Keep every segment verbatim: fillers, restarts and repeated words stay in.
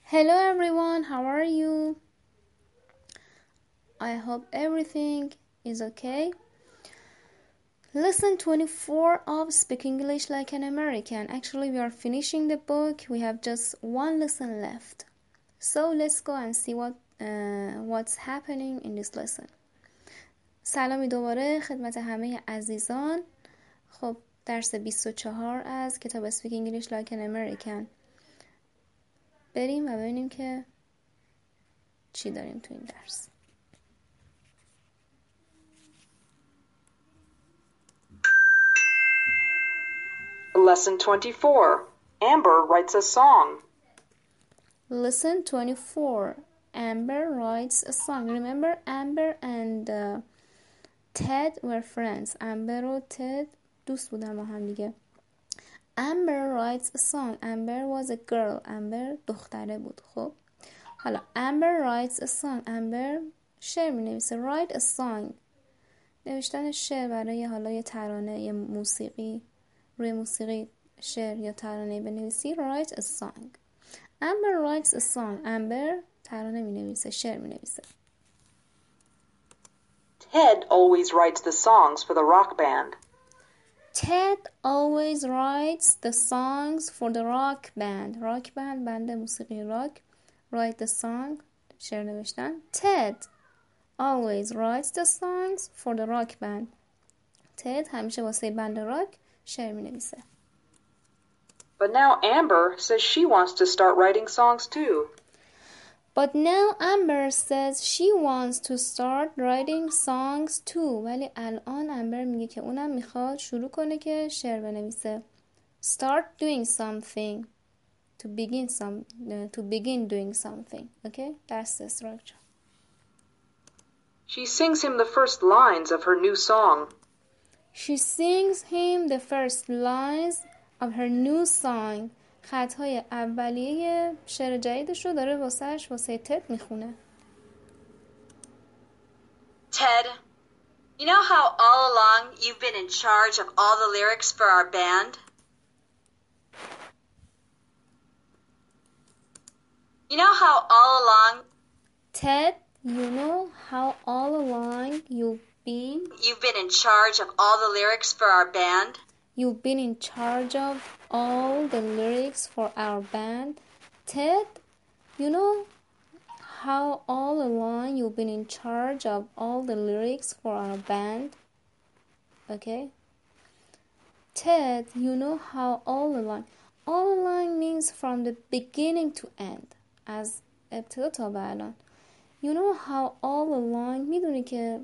Hello everyone, how are you? I hope everything is okay. Lesson twenty-four of Speak English Like an American. Actually, we are finishing the book. We have just one lesson left. So let's go and see what uh, what's happening in this lesson. سلامی دوباره خدمت همه عزیزان. خب درس بیست و چهار از کتاب Speak English Like an American. بریم و ببینیم که چی داریم تو این درس. Lesson twenty-four. Amber writes a song. Lesson twenty-four. Amber writes a song. Remember, Amber and uh, Ted were friends. Amber و Ted دوست بودن با هم دیگه. Amber writes a song. Amber was a girl. Amber دختره بود. خب حالا Amber writes a song. Amber شعر می نویسه. Write a song. نوشتن شعر برای حالا یه ترانه، یه موسیقی، روی موسیقی شعر یا ترانه بنویسی. Write a song. Amber writes a song. Amber ترانه می نویسه، شعر می نویسه. Ted always writes the songs for the rock band. Ted always writes the songs for the rock band. Rock band بند موسیقی راک. Write the song شعر نوشتن. Ted always writes the songs for the rock band. Ted همیشه واسه بند راک شعر می نویسه. But now Amber says she wants to start writing songs too. But now Amber says she wants to start writing songs too. ولی الان امبر میگه که اونم میخواد شروع کنه که شعر بنویسه. Start doing something. To begin some uh, to begin doing something. Okay? That's the structure. She sings him the first lines of her new song. She sings him the first lines of her new song. خطهای اولیه شعر جدیدش رو داره واسهش واسه تد میخونه. Ted, you know how all along you've been in charge of all the lyrics for our band? You know how all along Ted, you know how all along you've been you've been in charge of all the lyrics for our band? You've been in charge of all the lyrics for our band. Ted, you know how all along you've been in charge of all the lyrics for our band. Okay? Ted, you know how all along. All along means from the beginning to end. از ابتدا تا به الان. You know how all along میدونی که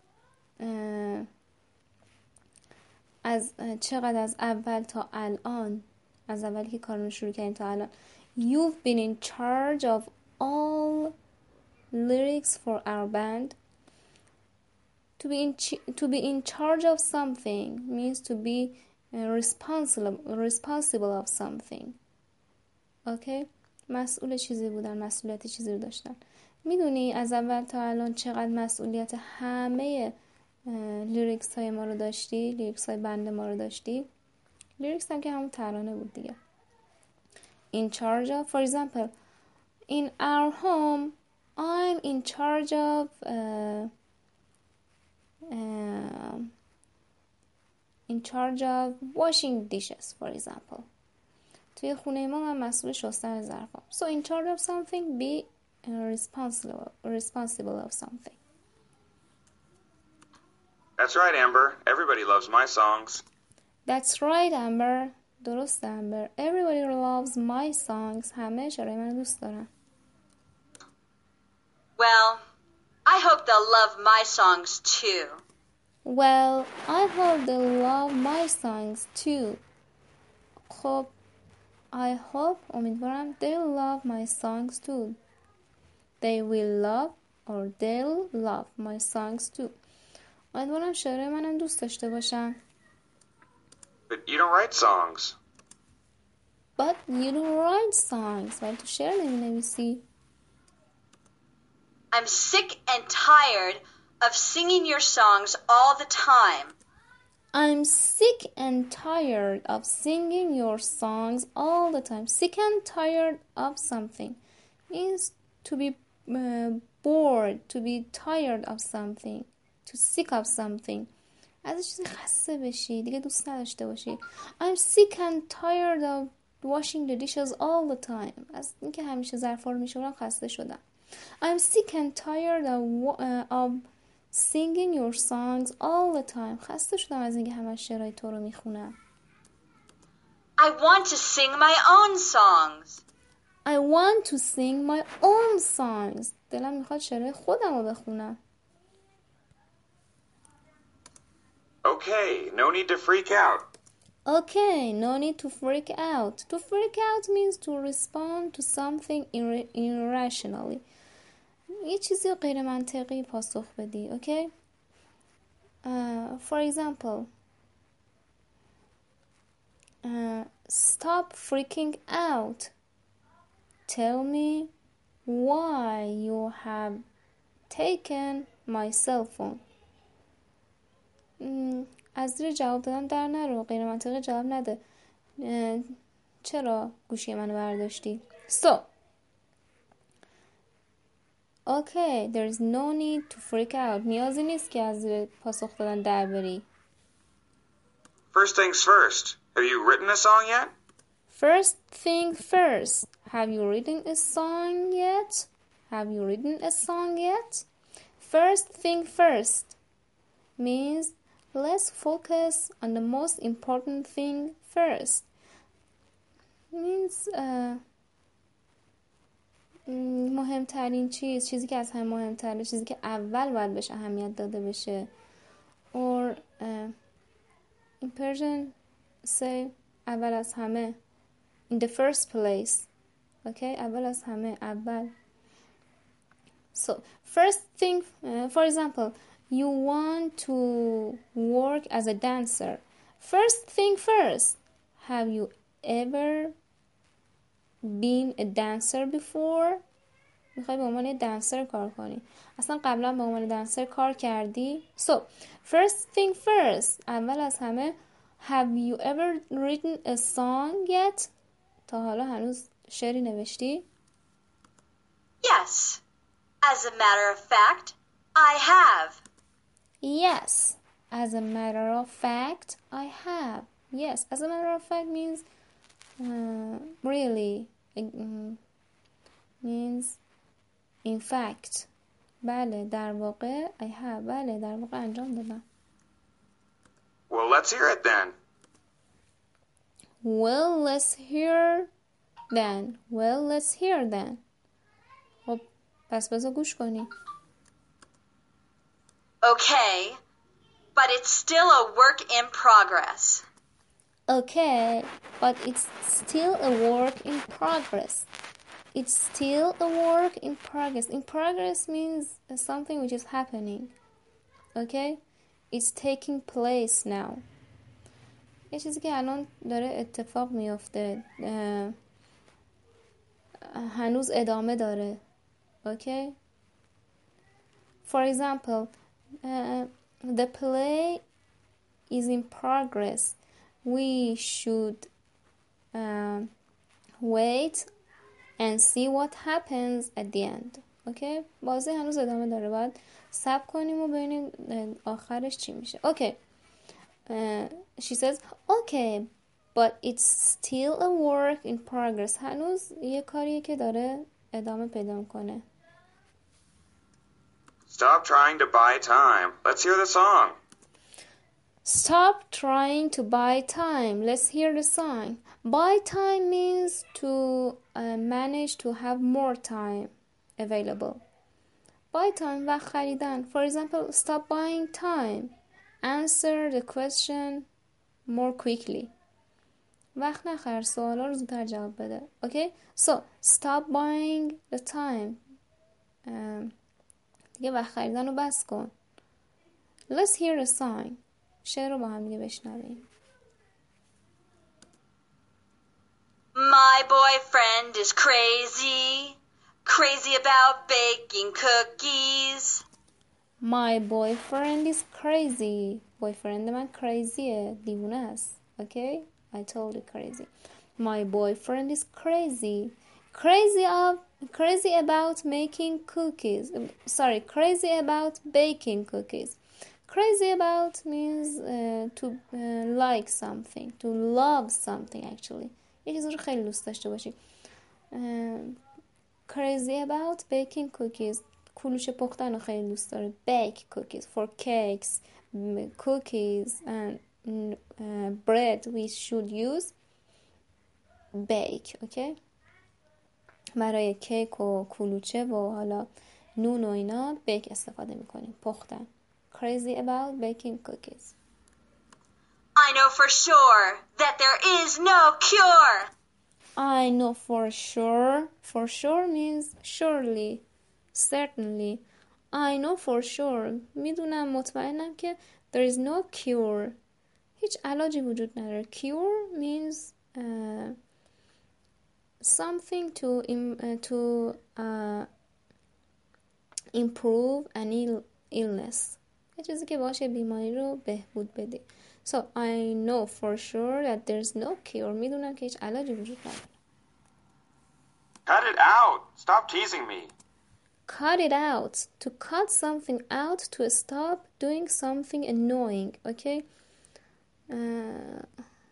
از چقدر از اول تا الان، از اولی که کارمون شروع کردیم تا الان. You've been in charge of all lyrics for our band. To be in ch- to be in charge of something means to be uh, responsible responsible of something. Okay? مسئول چیزی بودن، مسئولیت چیزی رو داشتن. میدونی از اول تا الان چقدر مسئولیت همه لیریکس های ما رو داشتی؟ لیریکس های بند ما رو داشتی؟ لیریکس هم که همون ترانه بود دیگه. In charge of, for example, in our home, I'm in charge of uh, uh, in charge of washing dishes, for example. توی خونه ما من مسئول شستن ظرفام. So in charge of something, be uh, responsible responsible of something. That's right, Amber. Everybody loves my songs. That's right, Amber. درست Amber. Everybody loves my songs. همه شعرهای من دوست دارن. Well, I hope they'll love my songs too. Well, I hope they love my songs too. خب I hope امیدوارم they'll love my songs too. They will love or they'll love my songs too. امیدوارم شعرهای منم دوست داشته باشن. But you don't write songs. But you don't write songs. ولی تو شعر نمی نویسی. I'm sick and tired of singing your songs all the time. I'm sick and tired of singing your songs all the time. Sick and tired of something means to be uh, bored, to be tired of something, to sick of something. از چیزی خسته بشی، دیگه دوست نداشته باشی. I'm sick and tired of washing the dishes all the time. از اینکه همیشه ظرفا رو میشورم خسته شدم. I'm sick and tired of, uh, of singing your songs all the time. خسته شدم از اینکه همش شعرهای تو رو میخونم. I want to sing my own songs. I want to sing my own songs. دلم میخواد شعرهای خودم رو بخونم. Okay, no need to freak out. Okay, no need to freak out. To freak out means to respond to something ir- irrationally. یه چیزی غیر منطقی پاسخ بدی. Okay? Uh, for example, uh, stop freaking out. Tell me why you have taken my cell phone. از زیر جواب دادم در نرو، غیر منطقی جواب نده. چرا گوشی منو برداشتی؟ So okay, there is no need to freak out. نیازی نیست که از زیر پاسخ دادن در بری. First things first. Have you written a song yet? First thing first. Have you written a song yet? Have you written a song yet? First thing first means let's focus on the most important thing first. Means uh, مهمترین چیز، چیزی که از همه مهمتره، چیزی که اول باید بهش اهمیت داده بشه. Or uh, in Persian say اول از همه. In the first place. Okay, اول از همه، اول. So first thing, uh, for example, you want to work as a dancer. First thing first, have you ever been a dancer before? میخوای به عنوان دنسر کار کنی. اصلا قبلا به عنوان دنسر کار کردی؟ So, first thing first, اول از همه, have you ever written a song yet? تا حالا هنوز شعری نوشتی؟ Yes. As a matter of fact, I have. Yes. As a matter of fact, I have. Yes. As a matter of fact means uh, really. Uh, means in fact. بله در واقع I have. بله در واقع انجام دادم. Well, let's hear it then. Well, let's hear then. Well, let's hear then. خب پس بذار گوش کنی. Okay, but it's still a work in progress. Okay, but it's still a work in progress. It's still a work in progress. In progress means something which is happening. Okay? It's taking place now. یه چیزی که الان داره اتفاق میفته. هنوز ادامه داره. Okay? For example, uh, the play is in progress. We should uh, wait and see what happens at the end. Okay? بازی هنوز ادامه داره. باید صبر کنیم و ببینیم آخرش چی میشه. Okay. Uh, she says, okay, but it's still a work in progress. هنوز یه کاریه که داره ادامه پیدا میکنه. Stop trying to buy time. Let's hear the song. Stop trying to buy time. Let's hear the song. Buy time means to uh, manage to have more time available. Buy time وقت خریدن. For example, stop buying time. Answer the question more quickly. وقت نخر، سوالا رو زودتر جواب بده. Okay? So, stop buying the time. Um, دیگه وقت خریدن رو بس کن. Let's hear the song. شعر رو با هم دیگه بشنویم. My boyfriend is crazy, crazy about baking cookies. My boyfriend is crazy. Boyfriend من crazyه. دیوونه است. Okay? I told you crazy. My boyfriend is crazy. Crazy of crazy about making cookies. Sorry, crazy about baking cookies. Crazy about means uh, to uh, like something, to love something actually. یه چیزی رو خیلی دوست داشته باشی. uh, crazy about baking cookies. کلوچه پختن رو خیلی دوست داره. Bake cookies for cakes, cookies and uh, bread we should use bake. okay. برای کیک و کلوچه و حالا نون و اینا بیک استفاده میکنیم. پختن. Crazy about baking cookies. I know for sure that there is no cure. I know for sure. For sure means surely, certainly. I know for sure. میدونم مطمئنم که there is no cure. هیچ علاجی وجود نداره. Cure means uh, something to im- uh, to uh, improve an ill- illness. یه چیزی که باشه بیماری رو بهبود بده. So I know for sure that there's no cure. میدونم که هیچ علاجی وجود نداره. Cut it out. Stop teasing me. Cut it out. To cut something out, to stop doing something annoying. Okay? uh,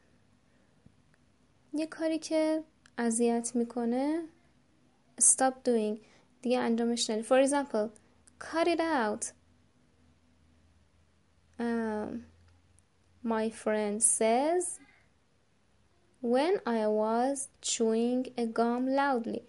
یه کاری که اذیت میکنه stop doing. دیگه انجامش ندی. For example, cut it out. Um, my friend says when I was chewing a gum loudly.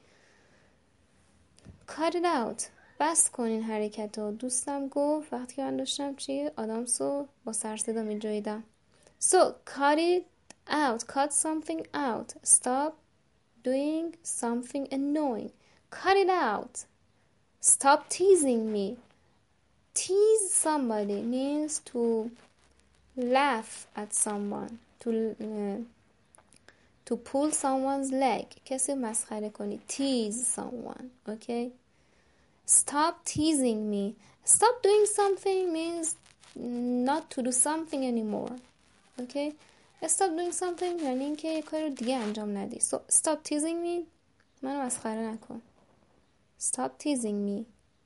Cut it out. بس کن این حرکت رو. دوستم گفت وقتی که من داشتم چی آدامسو با سر صدا می جویدم. So cut it out. Cut something out. Stop doing something annoying. Cut it out. Stop teasing me. Tease somebody means to laugh at someone. To uh, to pull someone's leg. کسی مسخره کنی. Tease someone. Okay? Stop teasing me. Stop doing something means not to do something anymore. Okay? Stop doing something یعنی اینکه یه کاری رو دیگه انجام ندی. So stop teasing me. منو مسخره نکن. Stop teasing me.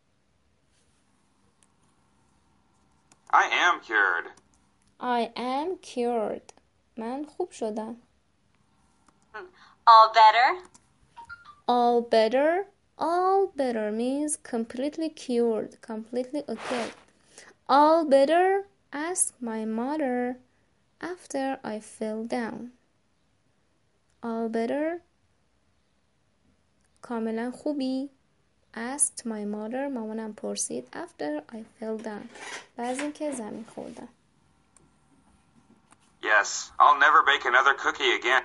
I am cured. I am cured. من خوب شدم. All better? All better. All better means completely cured. Completely okay. All better. Ask my mother after I fell down. All better. کاملا خوبی. Asked my mother. مامانم پرسید. After I fell down. بعد اینکه زمین خوردم. Yes, I'll never bake another cookie again.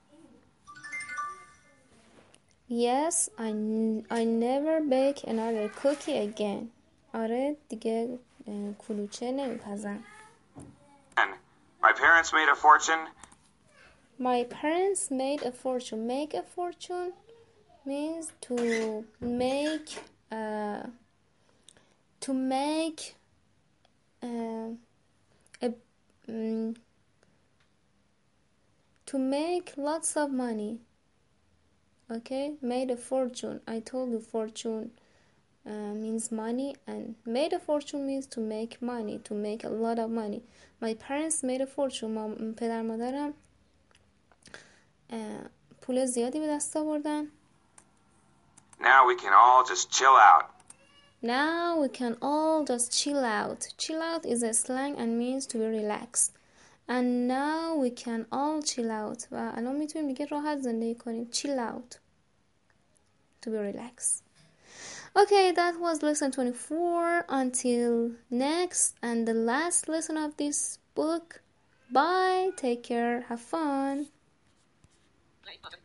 Yes, I, n- I never bake another cookie again. آره دیگه کلوچه نمیپزم. And my parents made a fortune. My parents made a fortune. Make a fortune means to make uh, to make uh, a um, to make lots of money. Okay, made a fortune. I told you fortune uh, means money, and made a fortune means to make money, to make a lot of money. My parents made a fortune. مام پدر مادرم پول زیادی به دست آوردن. Now we can all just chill out. Now we can all just chill out. Chill out is a slang and means to be relaxed. And now we can all chill out. و الان میتونیم دیگه راحت زندگی کنیم. Chill out. To be relaxed. Okay, that was lesson twenty-four. Until next and the last lesson of this book. Bye. Take care. Have fun.